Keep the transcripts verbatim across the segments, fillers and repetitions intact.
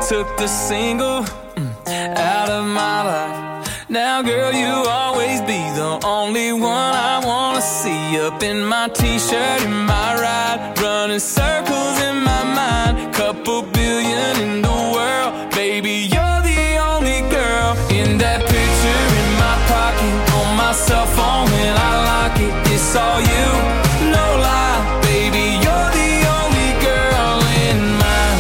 took the single mm, out of my life. Now, girl, you'll always be the only one I wanna see. Up in my t-shirt, in my ride, running circles in my mind. Couple billion in the world, baby, you're the only girl. In that picture in my pocket, on my cell phone when I lock it, it's all you, no lie, baby, you're the only girl in mine.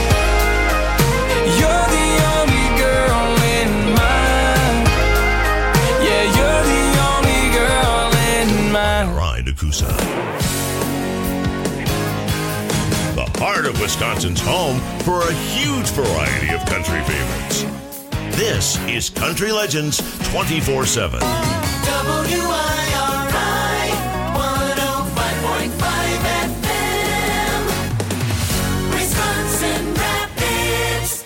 You're the only girl in mine. Yeah, you're the only girl in mine. Ryan Akusa. The heart of Wisconsin's home for a huge variety of country favorites. This is Country Legends twenty-four seven. W I R I one oh five point five F M, Wisconsin Rapids.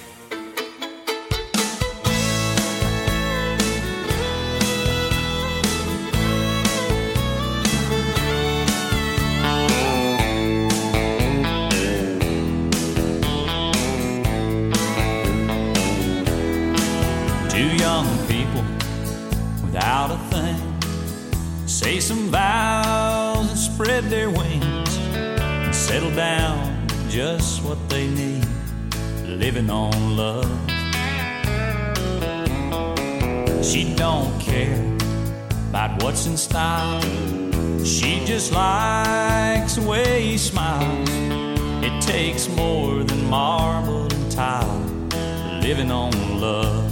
Two young people without a thing say some vows and spread their wings and settle down to just what they need, living on love. She don't care about what's in style, she just likes the way he smiles. It takes more than marble and tile, living on love.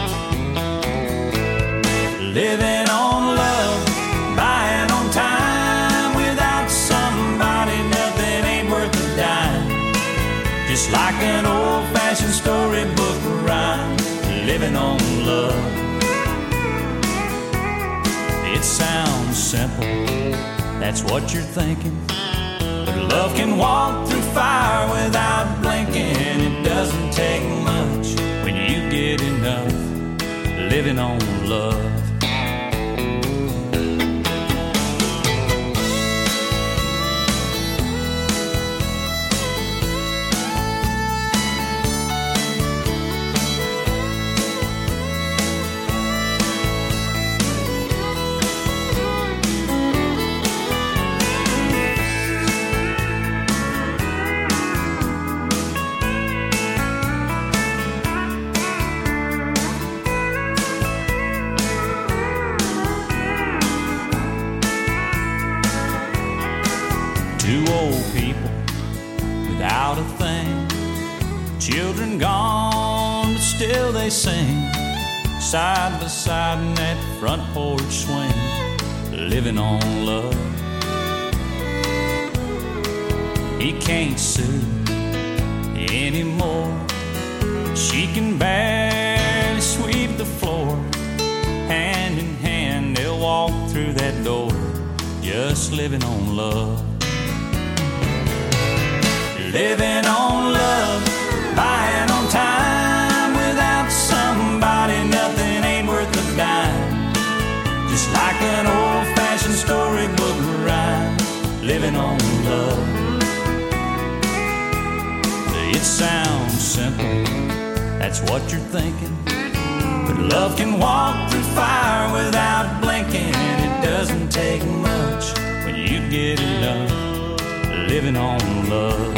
Living on love, buying on time. Without somebody, nothing ain't worth a dime. Just like an old-fashioned storybook rhyme, living on love. It sounds simple, that's what you're thinking. But love can walk through fire without blinking. It doesn't take much when you get enough, living on love. Two old people without a thing, children gone, but still they sing, side by side in that front porch swing, living on love. He can't sue anymore, she can barely sweep the floor. Hand in hand they'll walk through that door, just living on love. Living on love, buying on time. Without somebody, nothing ain't worth a dime. Just like an old-fashioned storybook rhyme, living on love. It sounds simple, that's what you're thinking. But love can walk through fire without blinking. It doesn't take much when you get enough, living on love.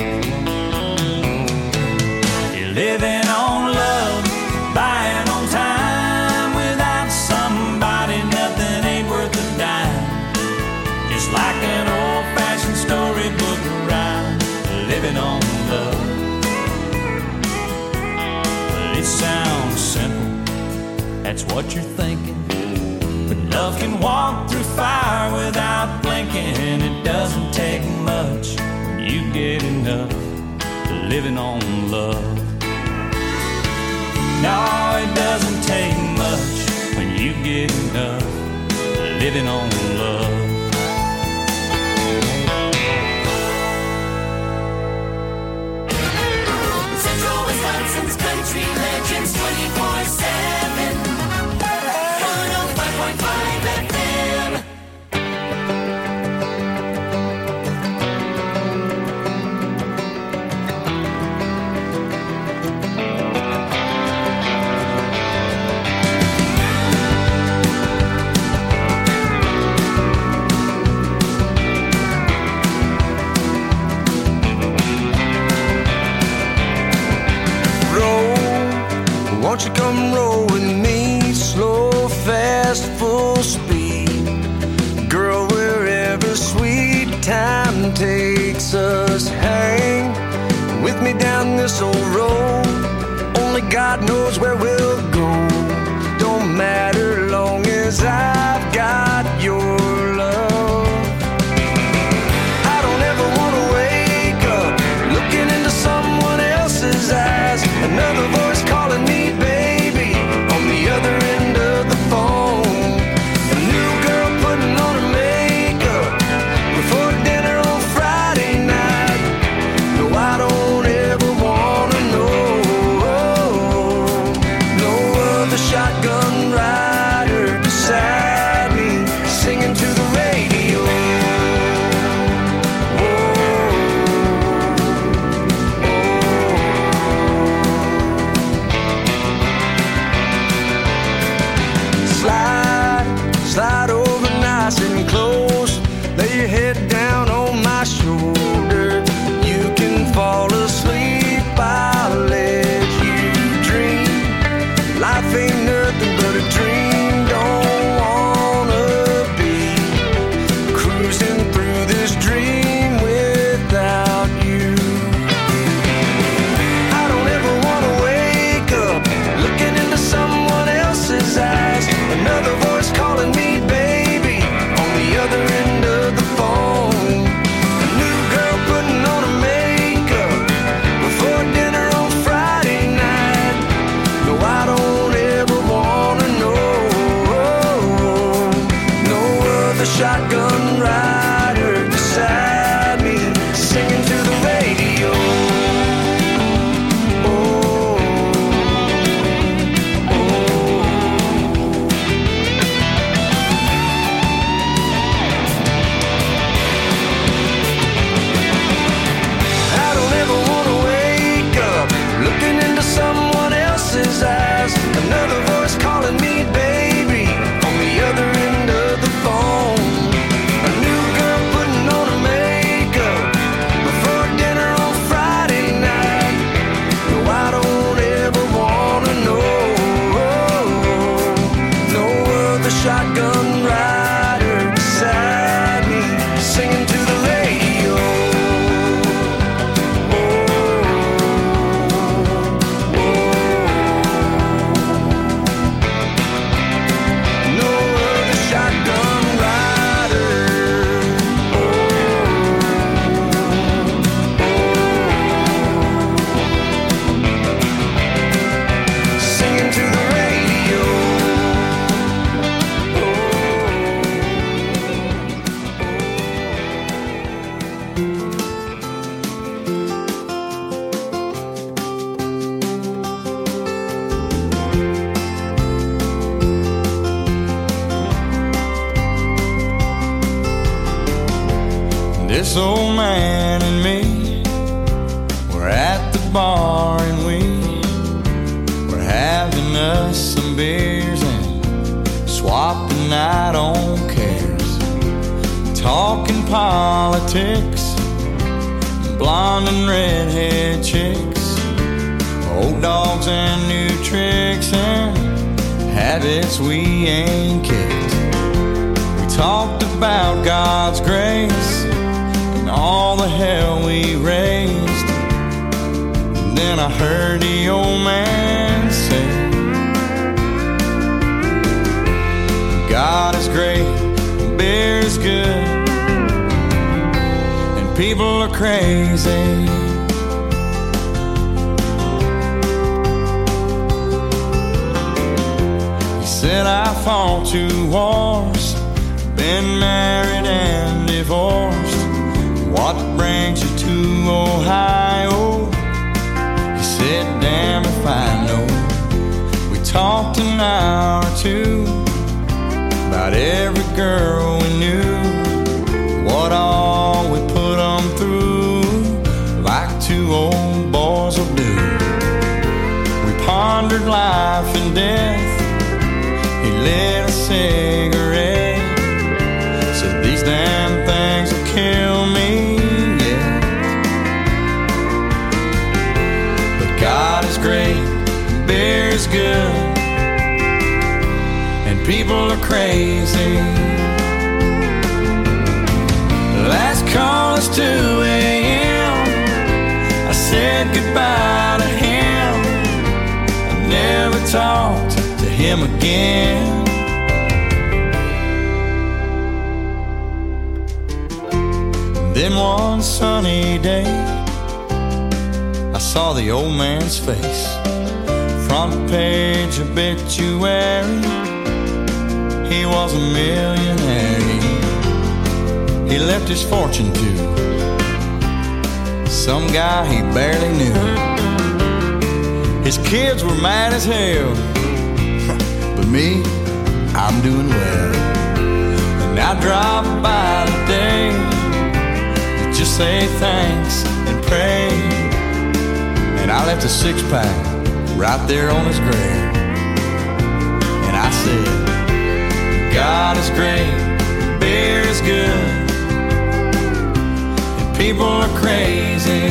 You're living on love, buying on time. Without somebody, nothing ain't worth a dime. Just like an old-fashioned storybook rhyme, living on love. Well, it sounds simple, that's what you're thinking. But love can walk through fire without blinking. It doesn't take much when you get enough, living on love. No, it doesn't take much when you get enough, living on love. Central Wisconsin's Country Legends twenty-four seven, one oh five point five F M. Won't you come roll with me, slow, fast, full speed? Girl, wherever sweet time takes us, hang with me down this old road. Only God knows where we'll go. Don't matter long as I've got your love. I don't ever want to wake up looking into someone else's eyes. Another voice calling me baby on the other end of the phone. A new girl putting on her makeup before dinner on Friday night. No, I don't ever want to know. No other shotgun rider beside me singing to the radio. Slide over nice and close. Lay your head down on my shoulder. You can fall asleep, I'll let you dream. Life ain't nothing but a dream. Don't wanna be cruising through this dream without you. I don't ever wanna wake up looking into someone else's eyes. Another voice calling me baby on the other end of the phone. A new girl putting on her makeup before dinner on Friday night. No, I don't ever wanna know. No other shotgun rider beside me singing to the radio. Someone else's eyes. Another voice calling me baby on the other end of the phone. A new girl putting on her makeup before dinner on Friday night. No, I don't ever wanna know. No other shotgun rider beside me singing to the radio. This old man and me were at the bar and we were having us some beers and swapping out on cares, talking politics, blonde and redhead chicks, old dogs and new tricks and habits we ain't kicked. We talked about God's grace, all the hell we raised. And then I heard the old man say, God is great, beer is good, and people are crazy. He said I fought two wars, been married and divorced. What brings you to Ohio? He said, damn if I know. We talked an hour or two about every girl we knew, what all we put them through, like two old boys will do. We pondered life and death. He lit a cigarette, said these damn things will kill me. God is great, beer beer's good, and people are crazy. Last call is two a.m. I said goodbye to him. I never talked to him again. Then one sunny day, I saw the old man's face. Front page obituary, he was a millionaire. He left his fortune to some guy he barely knew. His kids were mad as hell, but me, I'm doing well. And I drive by today, just say thanks and pray. And I left a six-pack right there on his grave. And I said, God is great, beer is good, and people are crazy.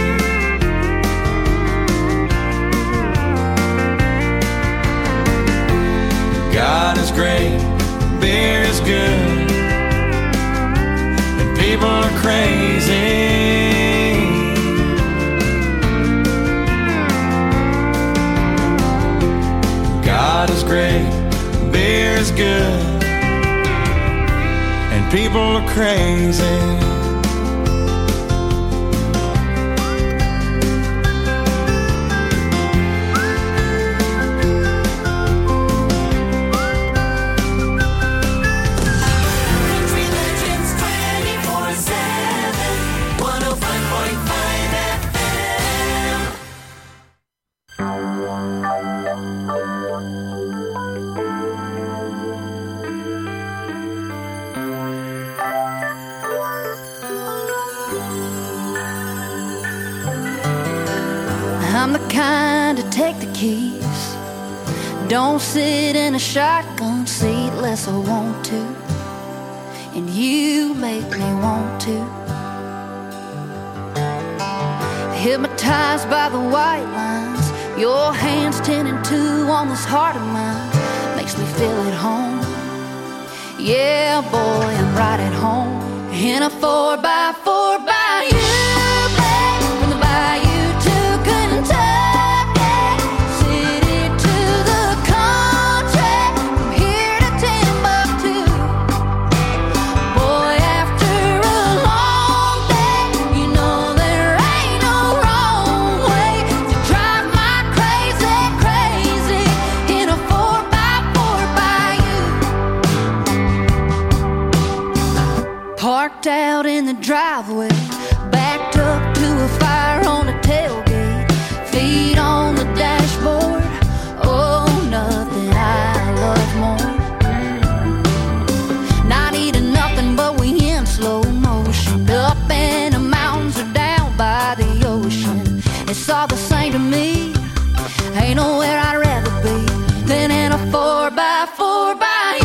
God is great, beer is good, people are crazy. God is great, beer is good, and people are crazy. I'm the kind to take the keys, don't sit in a shotgun seat unless I want to, and you make me want to. Hypnotized by the white lines, your hands ten and two on this heart of mine, makes me feel at home. Yeah, boy, I'm right at home in a four by four by you, babe, from the bayou. Out in the driveway, backed up to a fire on the tailgate, feet on the dashboard. Oh, nothing I love more. Not eating nothing, but we in slow motion, up in the mountains or down by the ocean. It's all the same to me, ain't nowhere I'd rather be than in a four by four by you.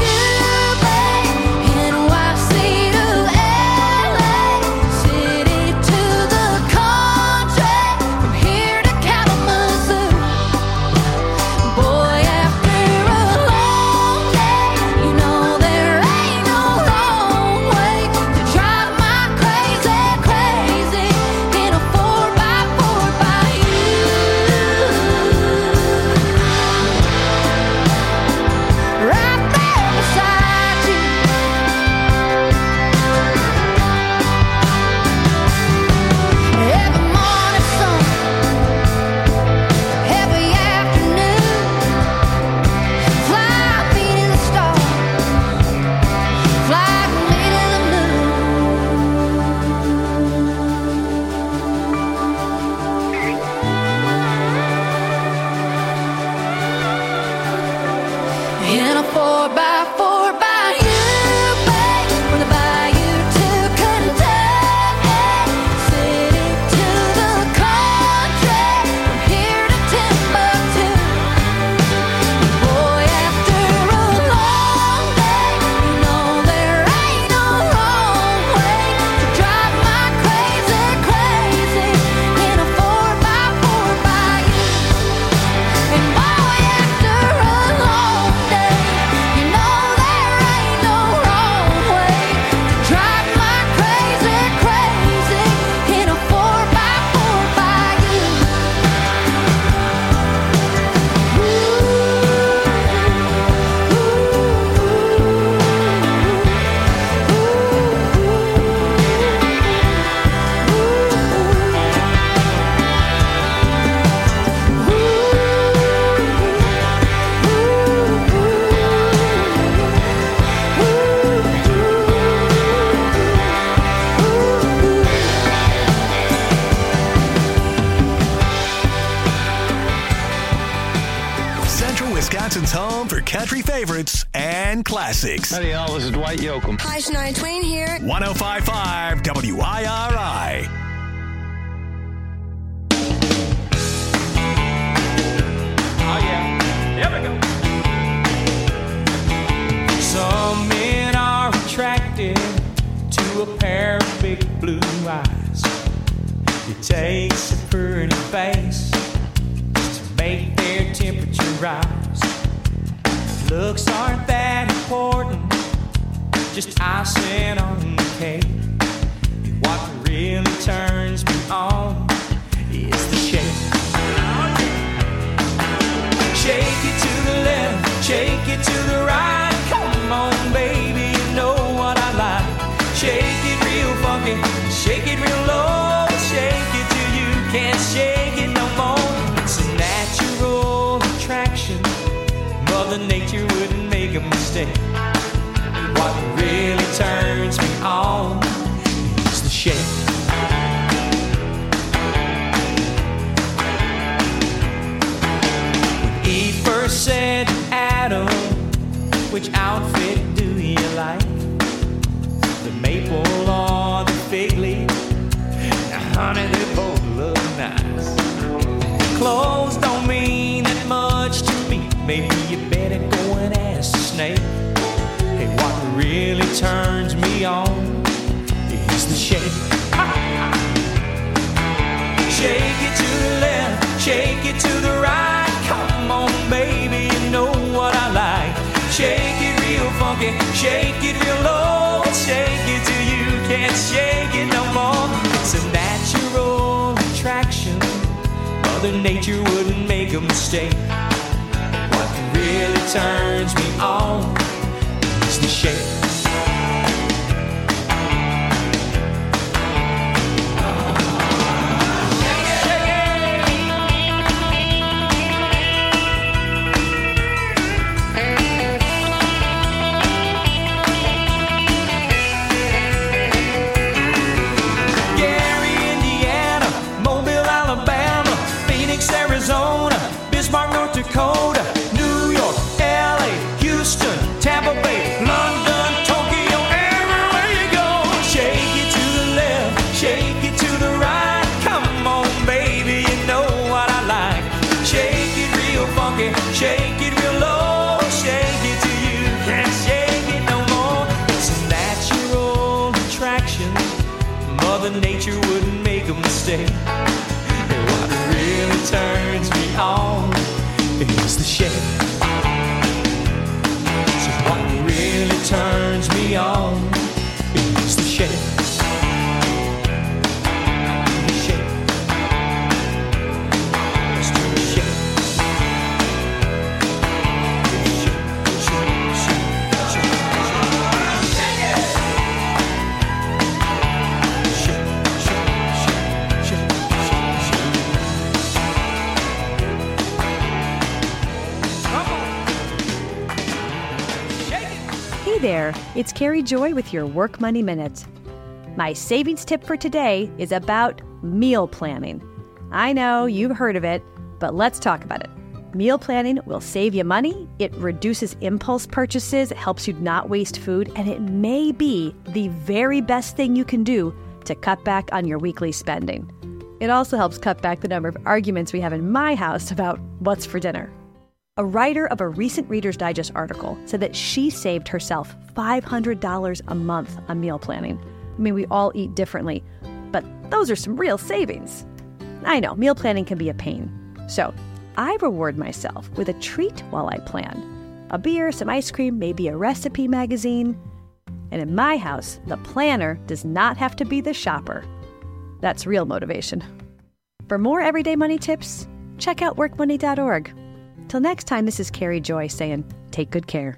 And boy, Wisconsin's home for country favorites and classics. Howdy, y'all. This is Dwight Yoakam. Hi, Shania Twain here. one oh five point five W I R I. Oh, yeah. Here we go. Some men are attracted to a pair of big blue eyes. It takes a pretty face to make their temperature rise. Looks aren't that important, just icing on the cake. What really turns me on is the shake. Shake it to the left, shake it to the right. Come on, baby, you know what I like. Shake it real funky, shake it real low. Shake it till you can't shake it no more. It's a natural attraction. Mother Nature wouldn't make a mistake. What really turns me on is the shake. When Eve first said to Adam, which outfit do you like? The maple or the fig leaf? Now, honey, they both look nice. Clothes don't mean that much to me. Maybe you better go and ask the snake. Hey, what really turns me on is the shake. Shake it to the left, shake it to the right. Come on, baby, you know what I like. Shake it real funky, shake it real low. Shake it till you can't shake it no more. It's a natural attraction. Mother Nature wouldn't make a mistake. What really turns me on is the shake. Arizona, Bismarck, North Dakota, New York, L A, Houston, Tampa Bay, London, Tokyo, everywhere you go. Shake it to the left, shake it to the right. Come on, baby, you know what I like. Shake it real funky, shake it real low. Shake it till you can't shake it no more. It's a natural attraction. Mother Nature wouldn't make a mistake. What really turns me on is the shake. So what really turns me on is the shake. The shake. Let's do the shake. Shake, shake, shake, shake, shake it. Shake, shake, shake, shake, shake, shake. Hey there, it's Carrie Joy with your Work Money Minute. My savings tip for today is about meal planning. I know you've heard of it, but let's talk about it. Meal planning will save you money, it reduces impulse purchases, it helps you not waste food, and it may be the very best thing you can do to cut back on your weekly spending. It also helps cut back the number of arguments we have in my house about what's for dinner. A writer of a recent Reader's Digest article said that she saved herself five hundred dollars a month on meal planning. I mean, we all eat differently, but those are some real savings. I know, meal planning can be a pain. So I reward myself with a treat while I plan. A beer, some ice cream, maybe a recipe magazine. And in my house, the planner does not have to be the shopper. That's real motivation. For more everyday money tips, check out work money dot org. Till next time, this is Carrie Joy saying, take good care.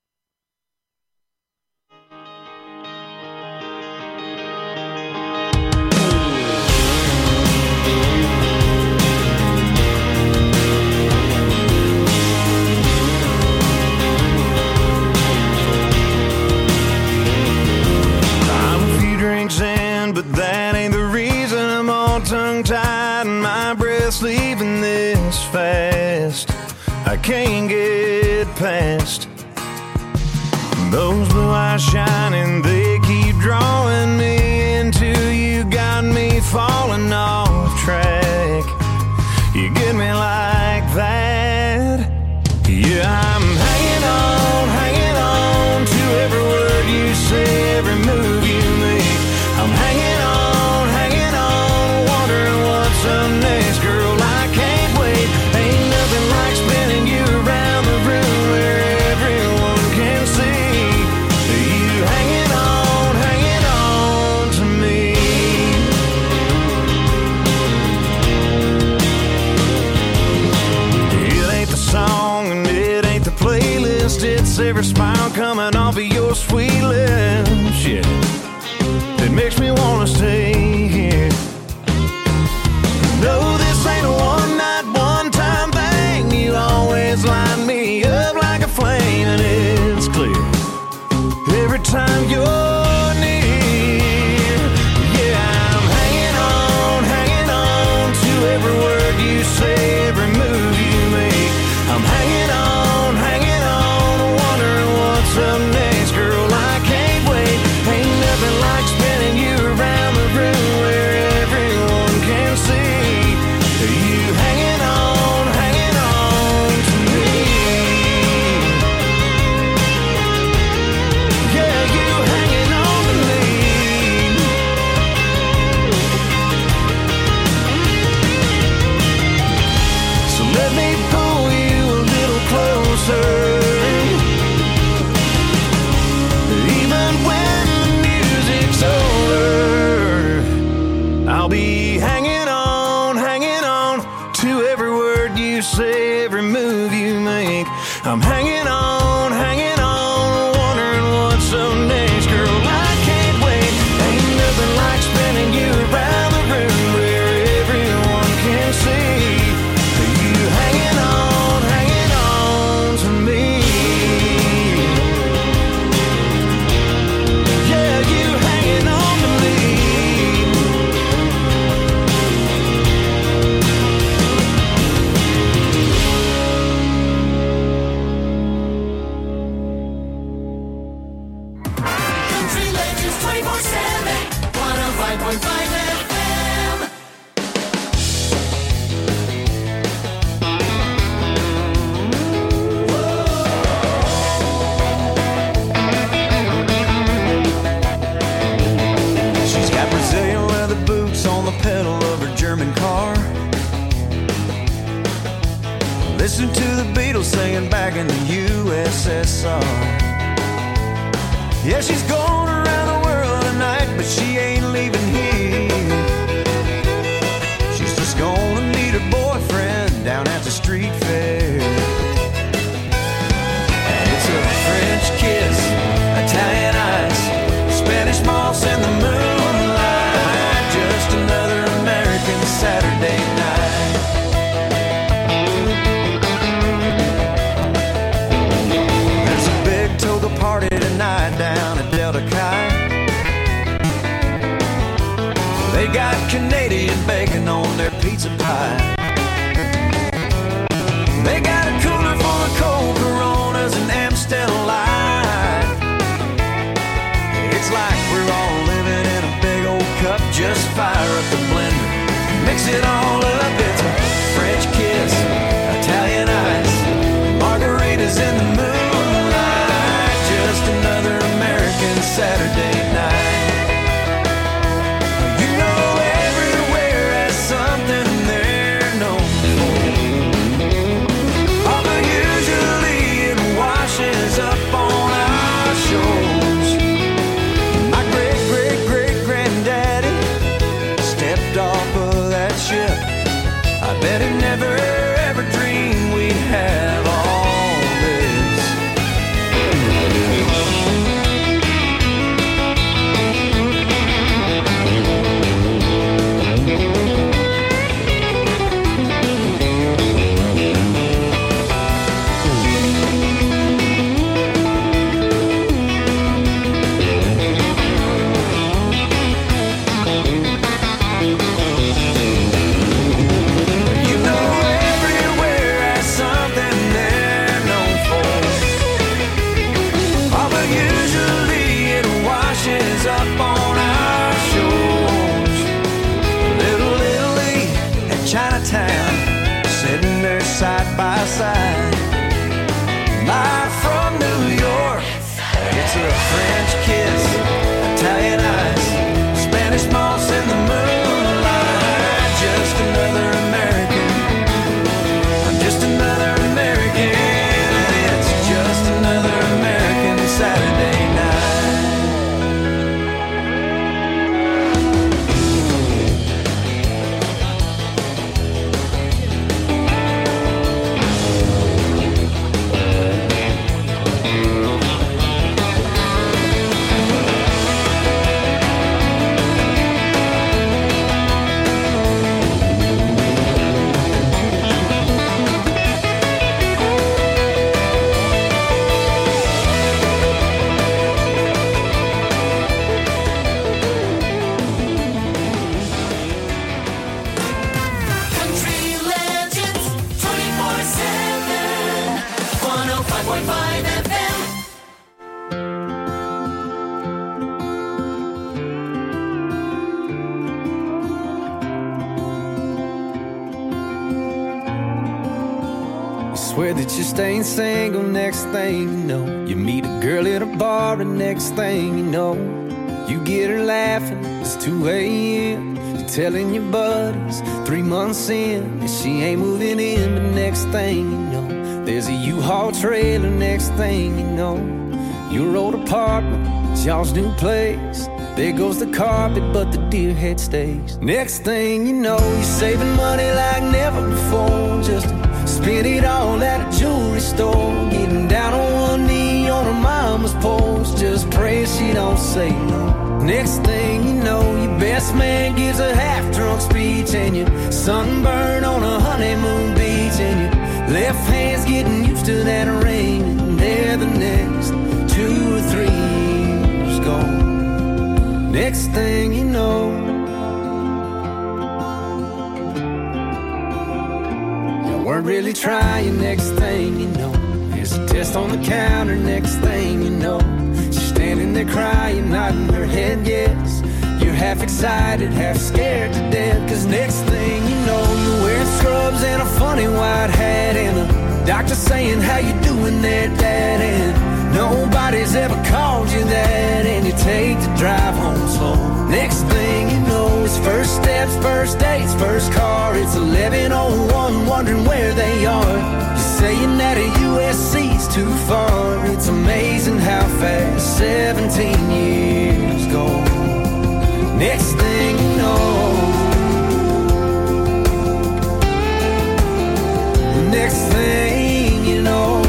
I'm a few drinks in, but that ain't the reason I'm all tongue-tied and my breath's leaving this fast. I can't get past. Those blue eyes shining, they keep drawing me into you. Got me falling off track. You get me like that. Yeah, I'm hanging on, hanging on to every word you say, every move you make. I'm hanging on, hanging on, wondering what's up next. Girl, I can't wait. Ain't nothing like spinning you around the room where everyone can see you hanging on, hanging on to me. It ain't the song and it ain't the playlist. It's every smile coming off of your sweet lips. Yeah, it makes me wanna stay here. No, this ain't a one night, one time thing. You always light me up like a flame, and it's clear every time you're near. Yeah, I'm hanging on, hanging on to every word you say, every move you make. I'm hanging on, hanging on, wondering what's up next. Girl, I can't wait. Ain't nothing like spinning you around the room where everyone can see you hanging on, hanging on to me. Yeah, you hanging on to me. So let me pull you a little closer. Even when the music's over, I'll be hanging on, hanging on to every word you say, every move you make. I'm hanging on, hanging on, wondering what's up next. Girl, I can't wait. Ain't nothing like spinning you around the room where everyone can see you hanging on, hanging on to me. Yeah, you hanging on to me. Country Legends twenty-four seven, one oh five point five F M. She's got Brazilian leather boots on the pedal of her German car. Listen to the Beatles singing back in the U S S R. Yeah, she's going around the world tonight, but she ain't leaving here. She's just gonna meet her boyfriend down at the street fair. And it's a French kiss, Italian ice, Spanish moss in the moonlight. Just another American Saturday night. There's a big toga party tonight down at Delta Chi. They got Canadian bacon on their pizza pie. They got a cooler full of cold Coronas and Amstel Light. It's like we're all living in a big old cup. Just fire up the blender, mix it all up. It's a French kiss, Italian ice, margaritas in the moonlight. Just another American Saturday night. You know everywhere has something they're known for. Although usually it washes up on our shores. My great, great, great granddaddy stepped off of that ship side. Live from New York, it's a French kiss, Italian ice, Spanish moss in the moonlight. Just another American, I'm just another American, and it's just another American Saturday night. Swear that you're staying single, next thing you know, you meet a girl at a bar, and next thing you know, you get her laughing, it's two a.m. You're telling your buddies, three months in, and she ain't moving in. But next thing you know, there's a U-Haul trailer. Next thing you know, your old apartment, it's y'all's new place. There goes the carpet, but the deer head stays. Next thing you know, you're saving money like never before, just to spend it all at a jewelry store. Getting down on one knee on her mama's porch, just pray she don't say no. Next thing you know, your best man gives a half-drunk speech, and you're sunburned on a honeymoon beach, and your left hand's getting used to that ring, and there the next two or three years gone. Next thing you know, you weren't really trying. Next thing you know, there's a test on the counter. Next thing you know, she's standing there crying, nodding her head yes. You're half excited, half scared to death, cause next thing you know, you're wearing scrubs and a funny white hat, and the doctor saying, how you doing there, Dad? And nobody's ever called you that, and you take the drive home slow. Next thing you know, it's first steps, first dates, first car. It's eleven oh one, wondering where they are. You're saying that a U S C's too far. It's amazing how fast seventeen years go. Next thing you know, next thing you know,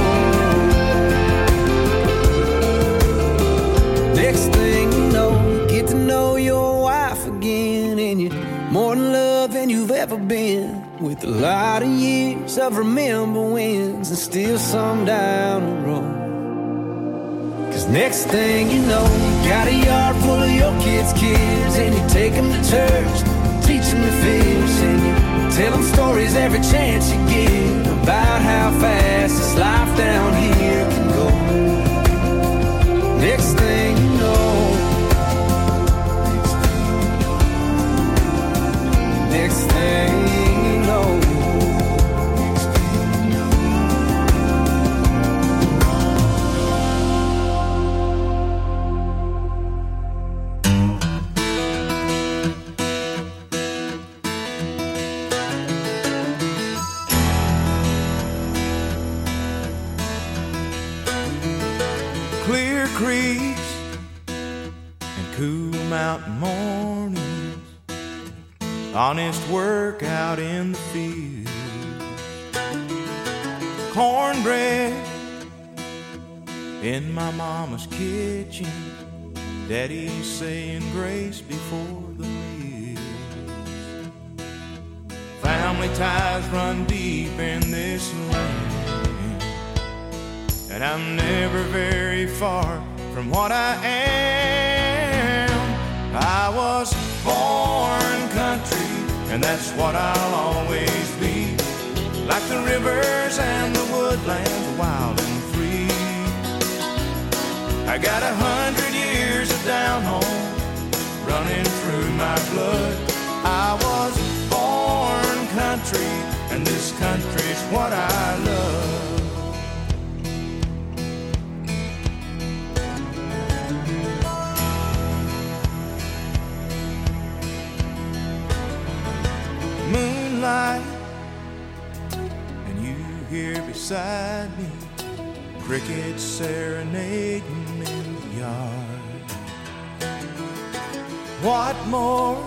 next thing you know, you get to know your wife again, and you're more in love than you've ever been, with a lot of years of remember wins and still some down the road. Cause next thing you know, you got a yard full of your kids' kids, and you take them to church, teach them to fish, and you tell them stories every chance you get about how fast this life down here can go. Next thing you know, next thing you know, clear creeks and cool mountain mornings, honest work out in the field, cornbread in my mama's kitchen, daddy saying grace before the meal. Family ties run deep in this land, and I'm never very far from what I am. I was born country, and that's what I'll always be. Like the rivers and the woodlands, wild and free. I got a hundred years of down home running through my blood. I was born country, and this country's what I love. here beside me, crickets serenading in the yard. What more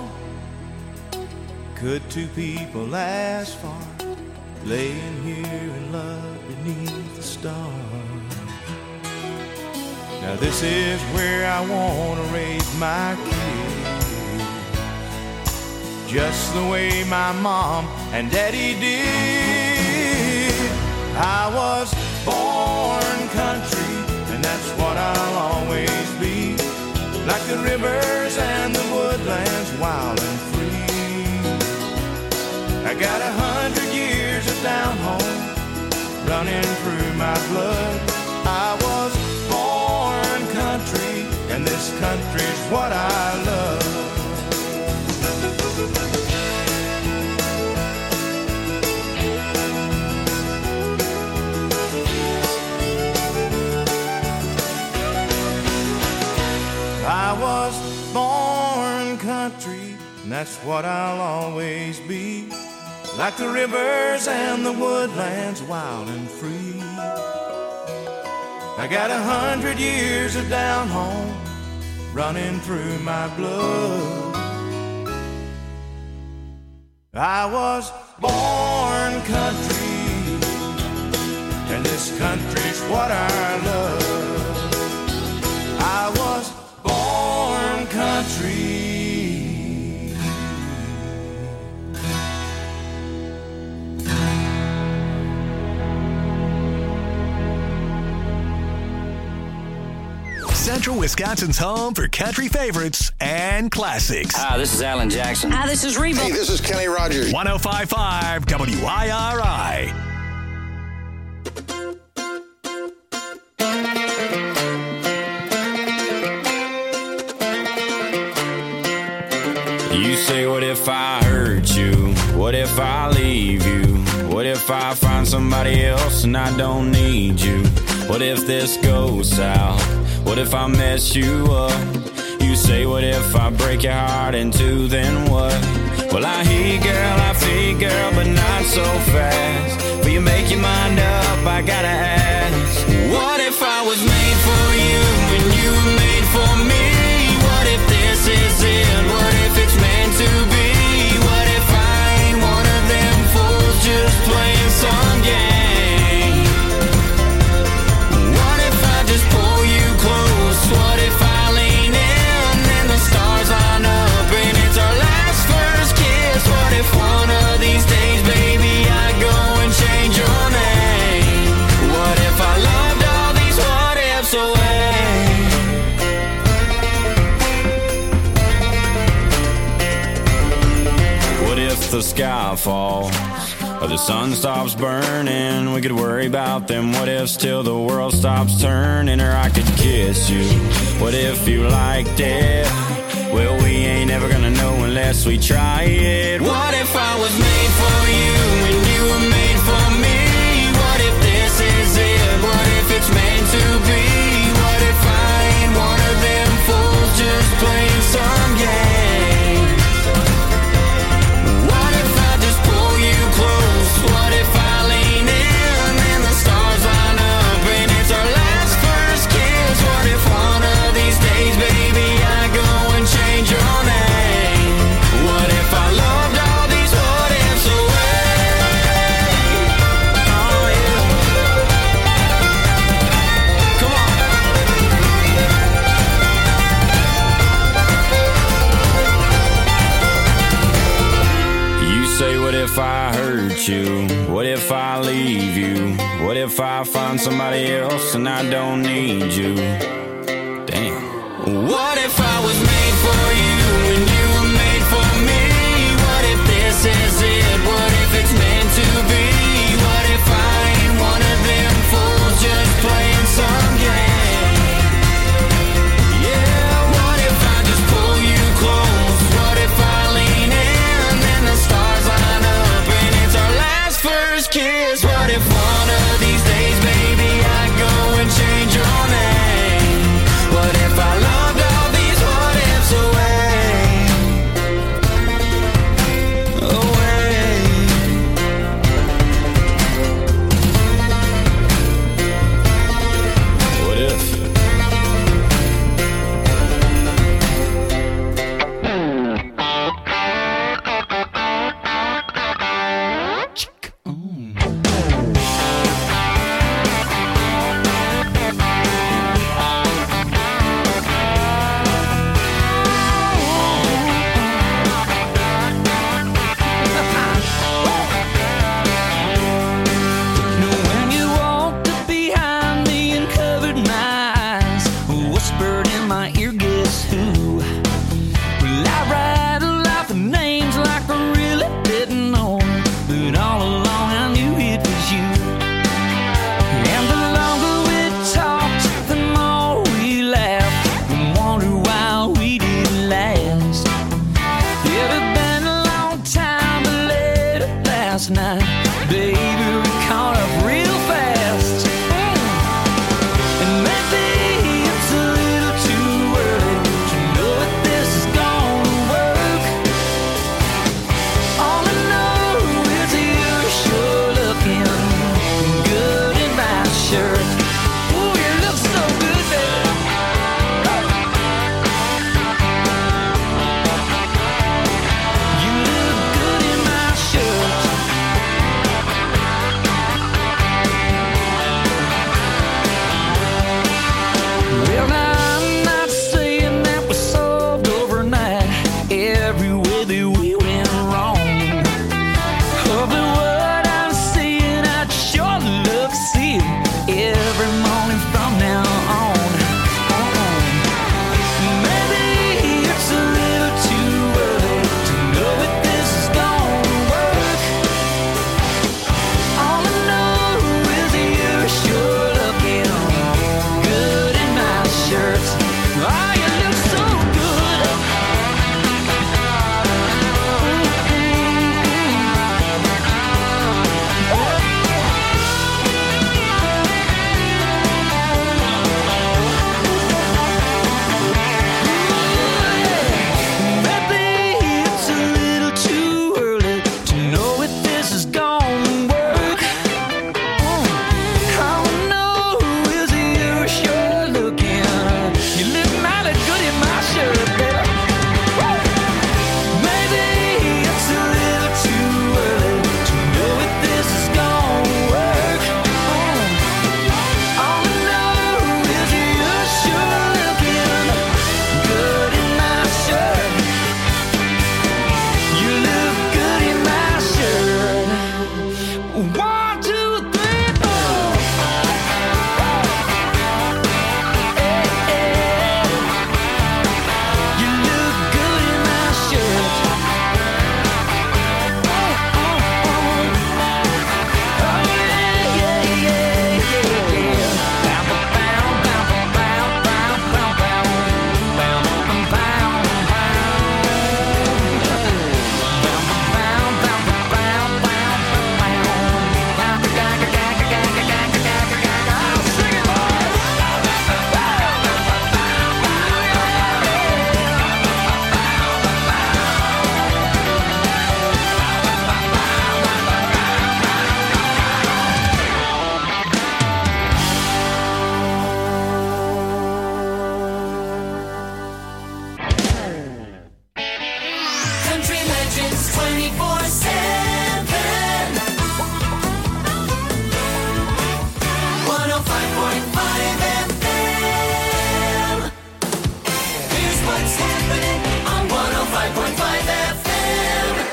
could two people ask for, laying here in love beneath the stars? Now this is where I want to raise my kids, just the way my mom and daddy did. I was born country, and that's what I'll always be, like the rivers and the woodlands, wild and free. I got a hundred years of down home running through my blood. I was born country, and this country's what I love. I was born country, and that's what I'll always be, like the rivers and the woodlands, wild and free. I got a hundred years of down home running through my blood. I was born country, and this country's what I love. I was born country. Central Wisconsin's home for country favorites and classics. Hi, this is Alan Jackson. Hi, this is Reba. Hey, this is Kenny Rogers. one oh five point five W I R I. You say, what if I hurt you? What if I leave you? What if I find somebody else and I don't need you? What if this goes south? What if I mess you up? You say, what if I break your heart in two, then what? Well, I hear you, girl, I feel you, girl, but not so fast. Will you make your mind up? I gotta ask. What if I was made for you and you were made for me? What if this is it? What if it's meant to be? What if I ain't one of them fools just playing some game? What if I just pull you close? What if I lean in and the stars line up and it's our last first kiss? What if one of these days, baby, I go and change your name? What if I loved all these what ifs away? What if the sky falls or the sun stops burning? We could worry about them what ifs till the world stops turning. Or I could kiss you. What if you liked it? Well, we ain't ever gonna know unless we try it. What if I was made for you and you were made for me? What if this is it? What if it's meant to be? What if I ain't one of them fools just playing some game? What if I just pull you close? What if I lean in and the stars line up and it's our last first kiss? What if one of these days, baby, I go and change your name? What if I loved all these what ifs away? Oh yeah. Come on. You say, what if I hurt you? What if I leave you? What if I find somebody else and I don't need you? Damn. What if I was made for you and you were made for me? What if this is it? What if it's meant to be? What if I ain't one of them fools just playing some game? Yeah, what if I just pull you close? What if I lean in and the stars line up and it's our last first kiss? What if one of these days, baby, I go and change your name? What if I loved all these what ifs away? Away.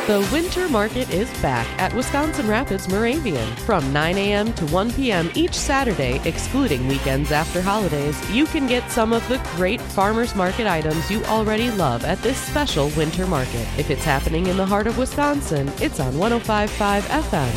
The Winter Market is back at Wisconsin Rapids Moravian from nine a.m. to one p.m. each Saturday, excluding weekends after holidays. You can get some of the great farmers market items you already love at this special winter market. If it's happening in the heart of Wisconsin, it's on one oh five point five F M.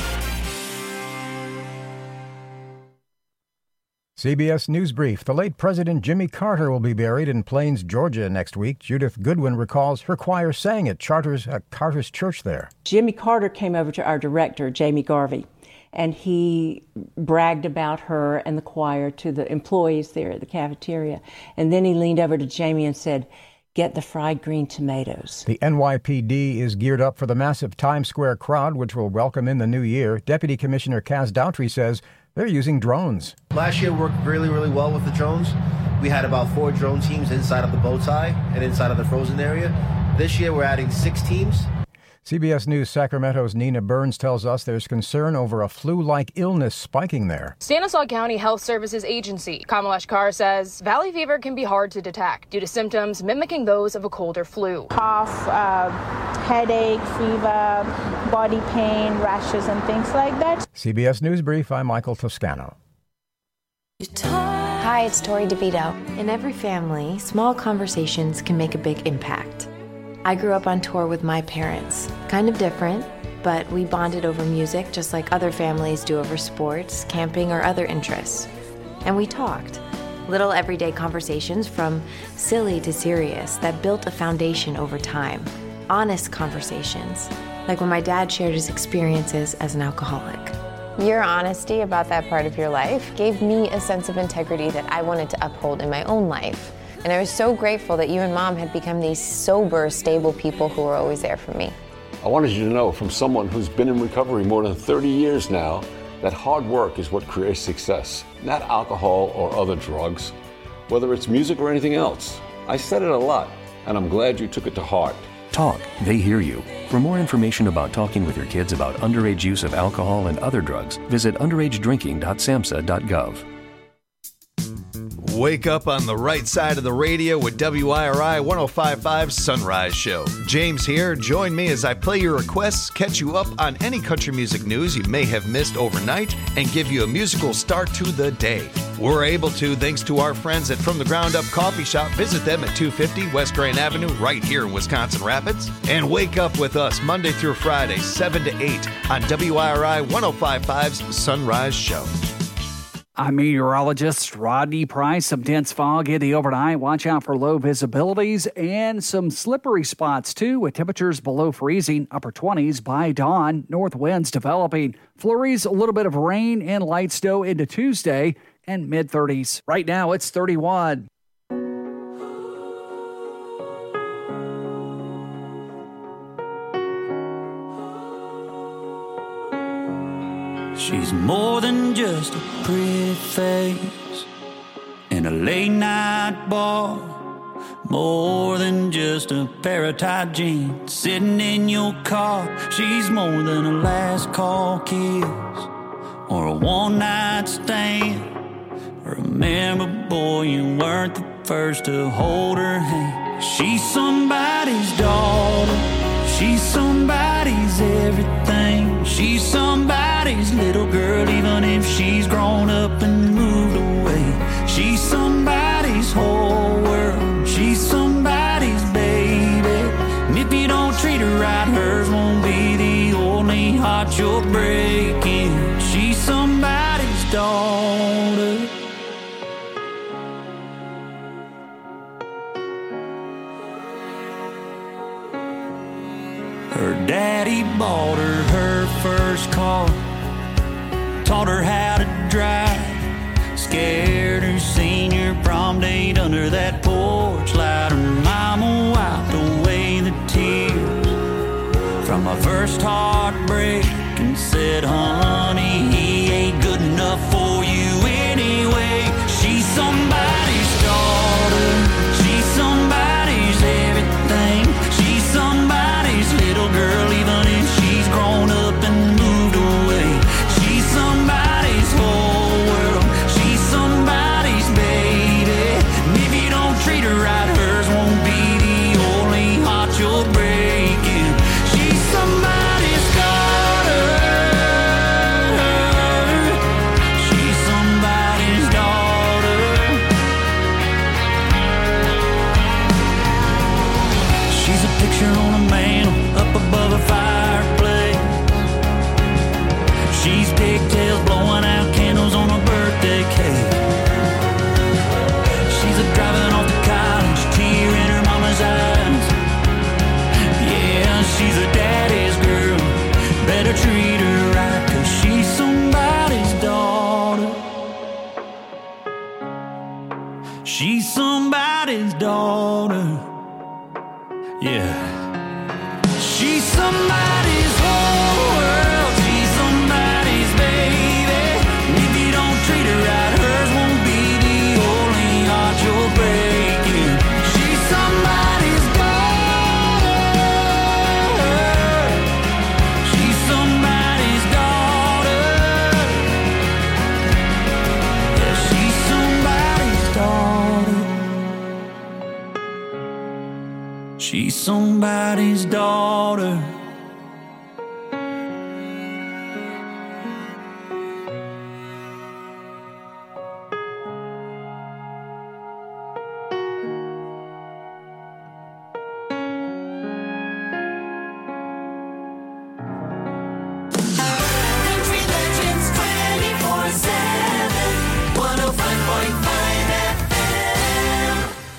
C B S News Brief. The late President Jimmy Carter will be buried in Plains, Georgia next week. Judith Goodwin recalls her choir sang at Charter's, uh, Carter's church there. Jimmy Carter came over to our director, Jamie Garvey, and he bragged about her and the choir to the employees there at the cafeteria. And then he leaned over to Jamie and said, "Get the fried green tomatoes." The N Y P D is geared up for the massive Times Square crowd, which will welcome in the new year. Deputy Commissioner Kaz Daughtry says they're using drones. Last year worked really, really well with the drones. We had about four drone teams inside of the bow tie and inside of the frozen area. This year we're adding six teams. C B S News Sacramento's Nina Burns tells us there's concern over a flu-like illness spiking there. Stanislaus County Health Services Agency Kamalesh Kaur says valley fever can be hard to detect due to symptoms mimicking those of a cold or flu. Cough, uh, headache, fever, body pain, rashes, and things like that. C B S News Brief, I'm Michael Toscano. Hi, it's Tori DeVito. In every family, small conversations can make a big impact. I grew up on tour with my parents. Kind of different, but we bonded over music just like other families do over sports, camping, or other interests. And we talked. Little everyday conversations from silly to serious that built a foundation over time. Honest conversations, like when my dad shared his experiences as an alcoholic. Your honesty about that part of your life gave me a sense of integrity that I wanted to uphold in my own life. And I was so grateful that you and Mom had become these sober, stable people who were always there for me. I wanted you to know from someone who's been in recovery more than thirty years now that hard work is what creates success, not alcohol or other drugs, whether it's music or anything else. I said it a lot, and I'm glad you took it to heart. Talk, they hear you. For more information about talking with your kids about underage use of alcohol and other drugs, visit underage drinking dot samhsa dot gov. Wake up on the right side of the radio with W I R I one oh five point five Sunrise Show. James here. Join me as I play your requests, catch you up on any country music news you may have missed overnight, and give you a musical start to the day. We're able to thanks to our friends at From the Ground Up Coffee Shop. Visit them at two fifty West Grand Avenue right here in Wisconsin Rapids. And wake up with us Monday through Friday, seven to eight on W I R I one oh five point five's Sunrise Show. I'm meteorologist Rodney Price. Some dense fog in the overnight. Watch out for low visibilities and some slippery spots, too, with temperatures below freezing, upper twenties by dawn. North winds developing. Flurries, a little bit of rain and light snow into Tuesday, and mid-thirties. Right now, it's thirty-one. She's more than just a pretty face in a late night bar, more than just a pair of tight jeans sitting in your car. She's more than a last call kiss or a one night stand. Remember, boy, you weren't the first to hold her hand. She's somebody's daughter, she's somebody's everything. She's somebody's little girl, even if she's grown up and moved away. She's somebody's whole world, she's somebody's baby. And if you don't treat her right, hers won't be the only heart you're breaking. She's somebody's daughter. Her daddy bought her her first car, taught her how to drive, scared her senior prom date under that porch light. Her mama wiped away the tears from my first heartbreak and said, honey, he ain't good enough for you anyway. She's somebody's daughter, she's somebody's everything. She's somebody's little girl, even if she's grown up and moved away. She's somebody's whole world, she's somebody's baby. And if you don't treat her right, hers won't be the only heart you're breaking. She's She's somebody's daughter. Yeah. She's somebody's whole world. She's somebody's baby. And if you don't treat her right, hers won't be the only heart you're breaking. She's somebody's daughter. She's somebody's daughter. Yeah, she's somebody's daughter. She's somebody's daughter. Country Legends twenty-four seven, one oh five point five F M.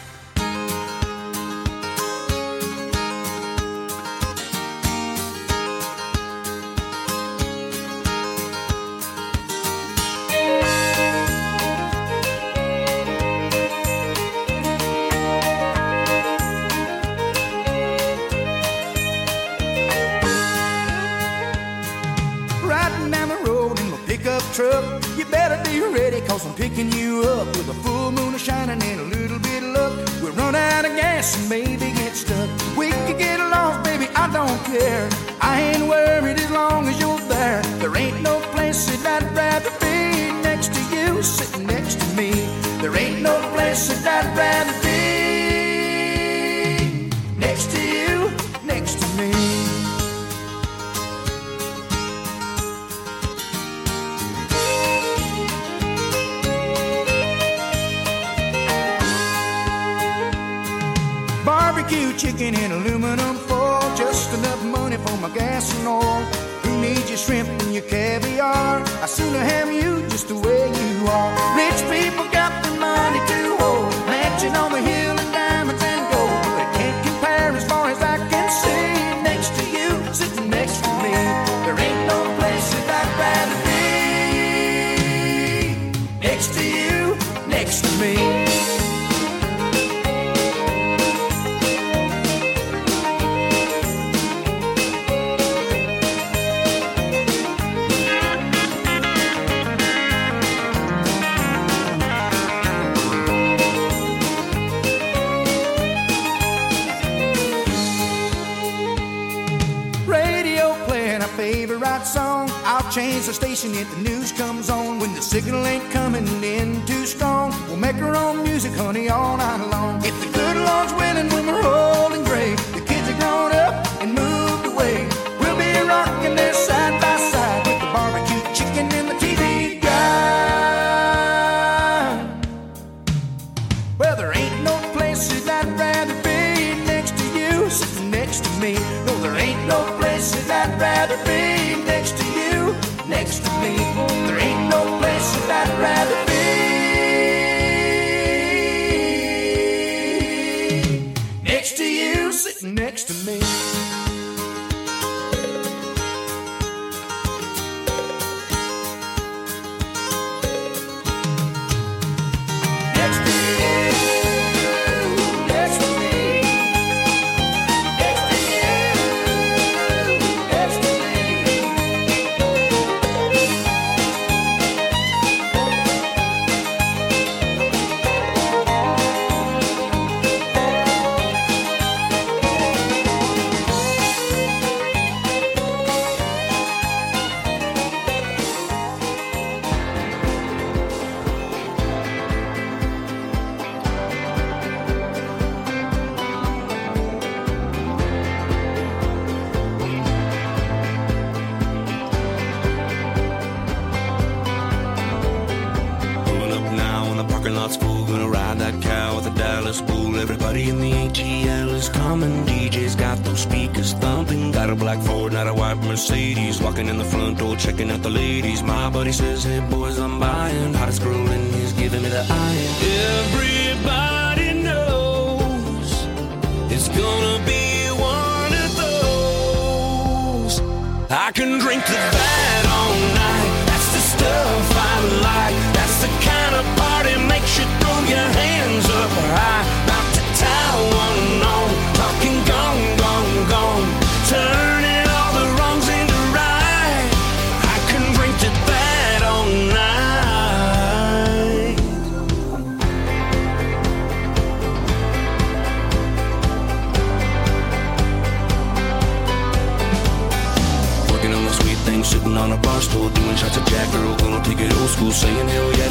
Riding down the road in my pickup truck. You better be ready, cause I'm picking you up with a full moon shining and a little bit of luck. We'll run out of gas and maybe get stuck. We could get lost, baby, I don't care. I ain't worried as long as you're there. There ain't no place that I'd rather be next to you, sitting next to me. There ain't no place that I'd rather be next to you, next to me. Barbecue chicken in aluminum foil, just enough money for my gas and oil. Who needs your shrimp and your caviar? I sooner have you just the way you are. Rich people got the money to hold, mansion on the hill and diamonds and gold. But it can't compare as far as I can see. Next to you, sitting next to me, there ain't no place that I'd rather be. Next to you, next to me. Radio playing our favorite song. I'll change the station if the news comes on. When the signal ain't coming in too strong, we'll make our own music, honey, all night long. If the good Lord's willing, when we're old and gray, the kids are grown up and moved away, we'll be rocking there side by side with the barbecue chicken and the T V guide. Well, there ain't no place that I'd rather be next to you, sitting next to me. No, there ain't no place that I'd rather be next to you, next to me. There ain't no place that I'd rather be next to you, sitting next to me. Next to you, next to me. Next to you, next to me. Pulling up now in the parking lot's full. Gonna ride that cow with a Dallas bull. Everybody in the A T L is coming. D J's got those speakers thumping. Got a black Ford, not a white Mercedes. Walking in the front door, checking out the ladies. My buddy says, hey boys, I'm buying. Hottest girl in he's giving me the iron. Everybody knows it's gonna be one of those. I can drink to that all night. That's the stuff I like. That's the kind of party makes you throw your hands up.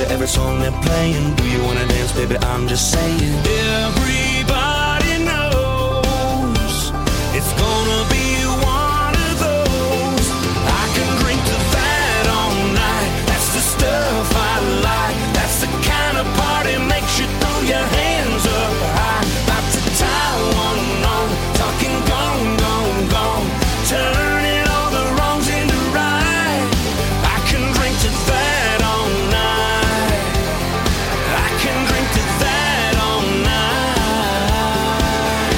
every song they're playing. Do you wanna dance, baby? I'm just saying. Everybody knows it's gonna be one of those. I can drink to that all night. That's the stuff I like. That's the kind of party makes you throw your hands up high. About to tie one on, talking gone, gone, gone, turning all the wrongs into right. I can drink to that all night. I can drink to that all night.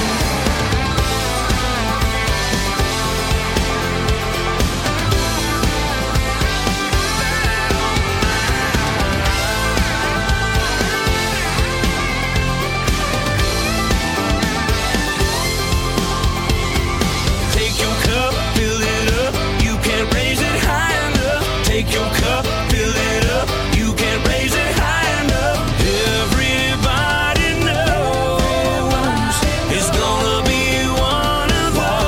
Take your cup, fill it up. You can't raise it high enough. Take your cup, fill it up. You can't raise it high enough. Everybody knows it's gonna be one of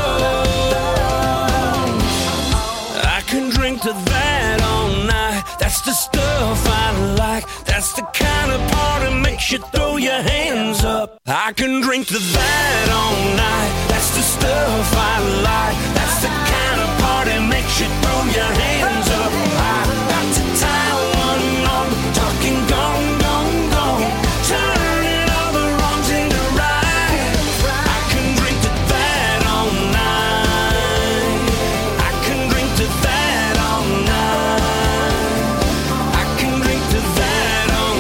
those. I can drink to that all night. That's the stuff I like. That's the kind of party makes you throw your hands up. I can drink to that all night. That's the stuff I like. That's the kind of party makes you throw your hands up. I got to tie one on, talking gone, gone, gone, turning all the wrongs into right. I can drink to that all night. I can drink to that all night. I can drink to that all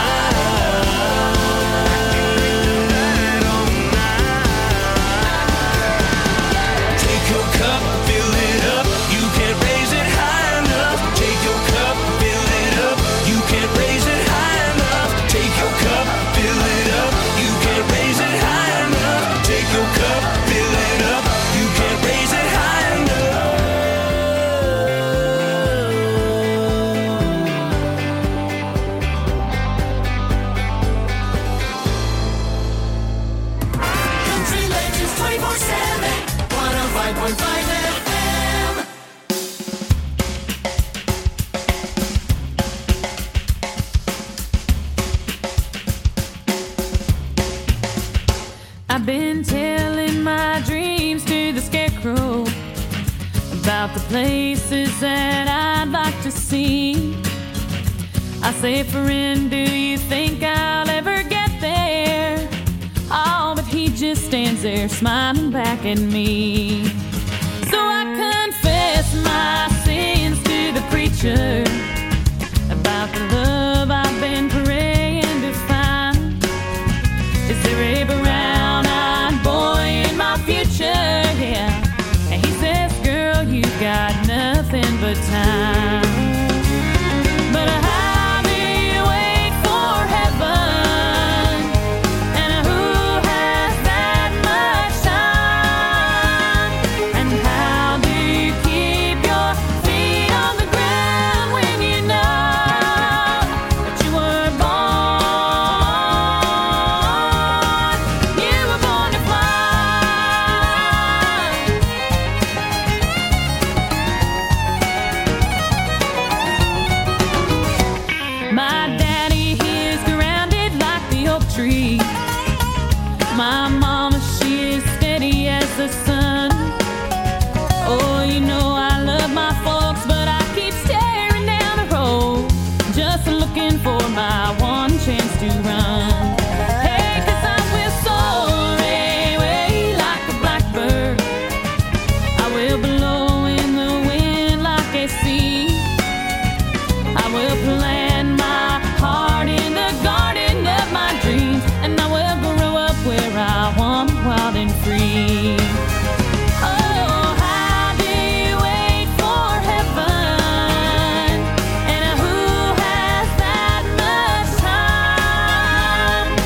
night. Take your cup, fill it up. You can't raise it high enough. Take your cup, fill it up. You can't raise it high enough. Take your cup, fill it up. You can't raise it high enough. Take your cup, fill it up. You can't raise it high enough. Country Legends twenty-four seven, one oh five point five F M. I've been telling my dreams to the scarecrow about the places that I'd like to see. I say, friend, do you think I'll ever get there? Oh, but he just stands there smiling back at me. So I confess my sins to the preacher about the love I've been praying to find. Is there a brown-eyed boy in my future? Yeah. And he says, girl, you got nothing but time. But how do you wait for heaven? And who has that much time? And how do you keep your feet on the ground when you know that you were born? You were born to fly. My daddy, he's grounded like the oak tree. My mama, she is steady as the sun. Oh, you know I love my folks, but I keep staring down the road, just looking for my one chance to run. Hey, 'cause I will soar away like a blackbird. I will blow in the wind like a sea. I will plant my heart in the garden of my dreams, and I will grow up where I want, wild and free. Oh, how do you wait for heaven? And who has that much time?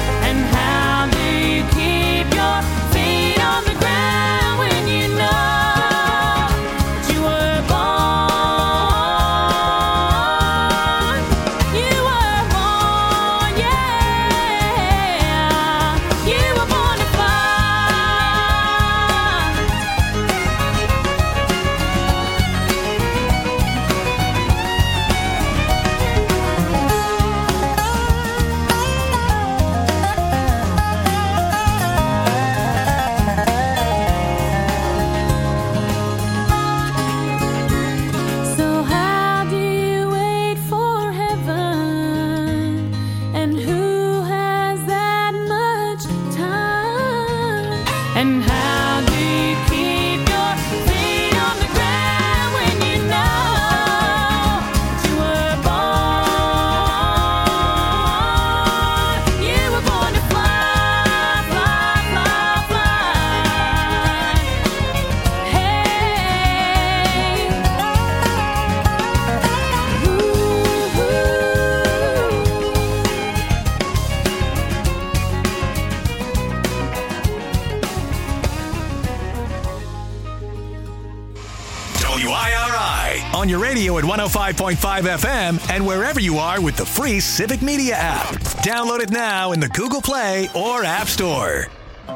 on your radio at one oh five point five F M and wherever you are with the free Civic Media app. Download it now in the Google Play or App Store.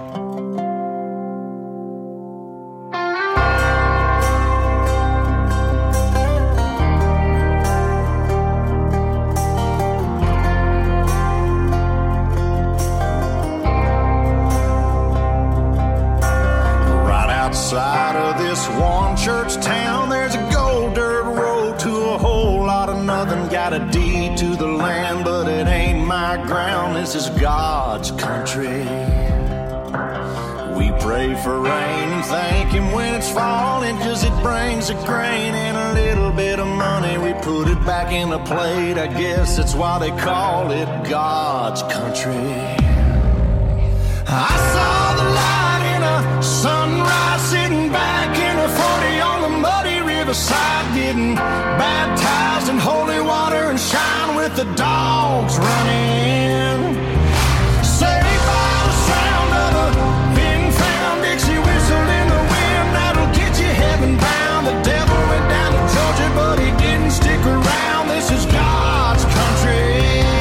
Outside of this one church town, there's a gold dirt road to a whole lot of nothing. Got a deed to the land, but it ain't my ground. This is God's country. We pray for rain and thank Him when it's falling, 'cause it brings a grain and a little bit of money. We put it back in the plate, I guess that's why they call it God's country. I saw the light in a sunrise, sitting back in a forty on the muddy riverside, getting baptized in holy water and shine with the dogs running. Saved by the sound of a pin-found Dixie whistle in the wind that'll get you heaven bound. The devil went down to Georgia, but he didn't stick around. This is God's country.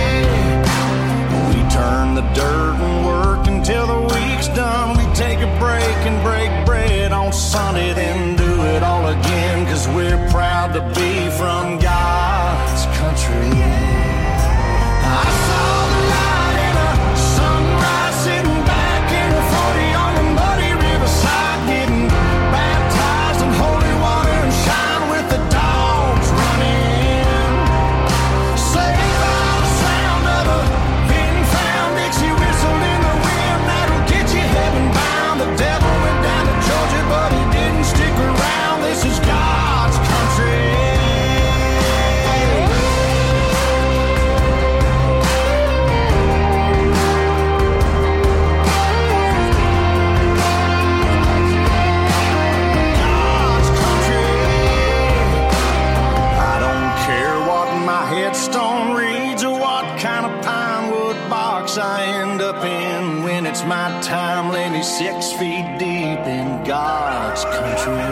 We turn the dirt and work until the week's done. We take a break and break bread on Sunday, then do it all again, 'cause we're proud to be from God's country. I saw the light in a sunrise, sitting back in a forty on the muddy riverside, getting baptized in holy water and shine with the dogs running. Saved by the sound of a pin-found Dixie whistle in the wind that'll get you heaven bound. The devil went down to Georgia, but he didn't stick around. This is God's country. God's country. I don't care what my headstone reads or what kind of pine wood box I end up in. When it's my time, lay me six feet deep in God's country.